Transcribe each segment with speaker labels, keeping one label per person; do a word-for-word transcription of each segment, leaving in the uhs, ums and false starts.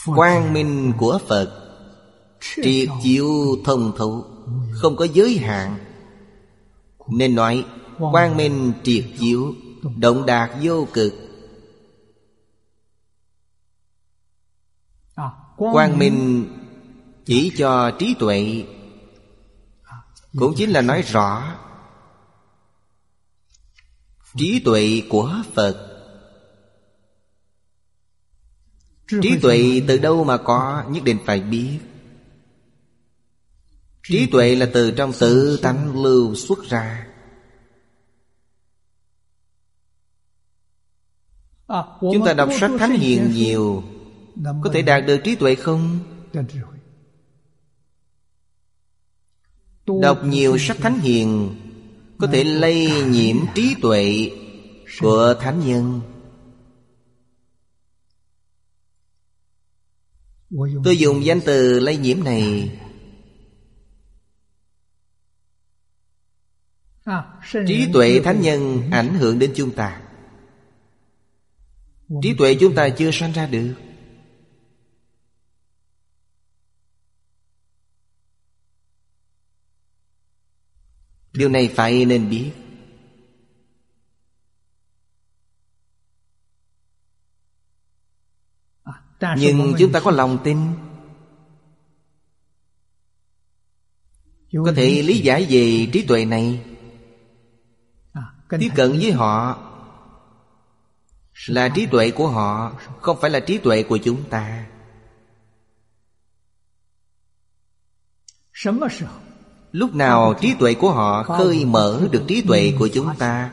Speaker 1: Quang minh của Phật triệt chiếu thông thấu, không có giới hạn. Nên nói quang minh triệt chiếu, động đạt vô cực. Quang minh chỉ cho trí tuệ, cũng chính là nói rõ trí tuệ của Phật. Trí tuệ từ đâu mà có? Nhất định phải biết. Trí tuệ là từ trong tự tánh lưu xuất ra. Chúng ta đọc sách Thánh Hiền nhiều, có thể đạt được trí tuệ không? Đọc nhiều sách Thánh Hiền có thể lây nhiễm trí tuệ của thánh nhân. Tôi dùng danh từ lây nhiễm này. Trí tuệ thánh nhân ảnh hưởng đến chúng ta. Trí tuệ chúng ta chưa sanh ra được. Điều này phải nên biết. Nhưng chúng ta có lòng tin, có thể lý giải về trí tuệ này, tiếp cận với họ là trí tuệ của họ, không phải là trí tuệ của chúng ta. Lúc nào trí tuệ của họ khơi mở được trí tuệ của chúng ta?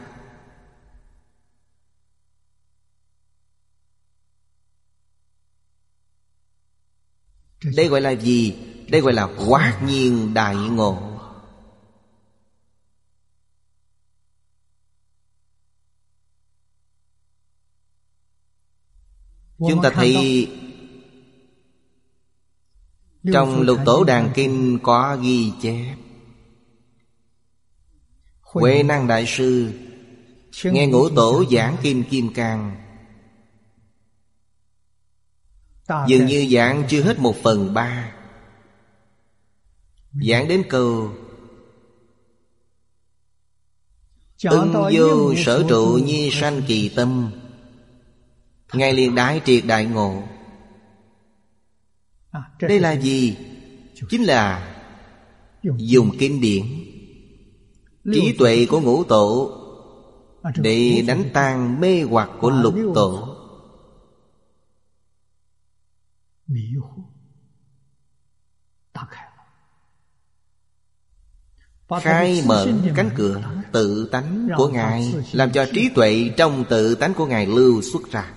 Speaker 1: Đây gọi là gì? Đây gọi là hoát nhiên đại ngộ. Chúng ta thấy trong Lục Tổ Đàn Kinh có ghi chép, Huệ Năng Đại Sư nghe Ngũ Tổ giảng Kinh Kim Cang, dường như giảng chưa hết một phần ba. Giảng đến câu ưng vô sở trụ nhi sanh kỳ tâm, Ngài liền đại triệt đại ngộ. Đây là gì? Chính là dùng kinh điển, trí tuệ của Ngũ Tổ để đánh tan mê hoặc của Lục Tổ. Khai mở cánh cửa tự tánh của Ngài, làm cho trí tuệ trong tự tánh của Ngài lưu xuất ra.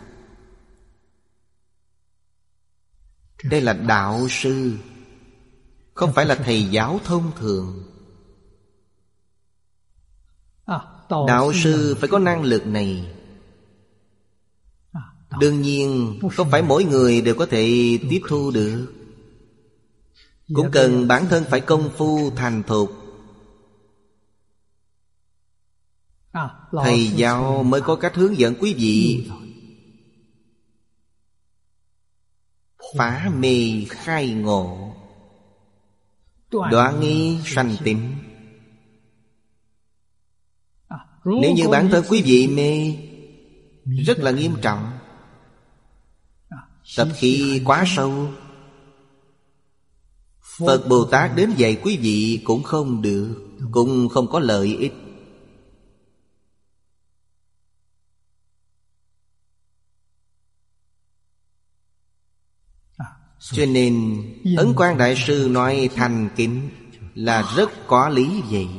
Speaker 1: Đây là đạo sư, không phải là thầy giáo thông thường. Đạo sư phải có năng lực này. Đương nhiên không phải mỗi người đều có thể tiếp thu được, cũng cần bản thân phải công phu thành thục. Thầy giáo mới có cách hướng dẫn quý vị phá mê khai ngộ, đoạn nghi sanh tín. Nếu như bản thân quý vị mê rất là nghiêm trọng, tập khí quá sâu, Phật Bồ Tát đến dạy quý vị cũng không được, cũng không có lợi ích. Cho nên Ấn Quang Đại Sư nói thành kính là rất có lý vậy.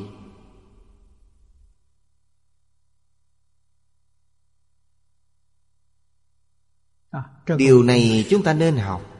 Speaker 1: Điều này chúng ta nên học.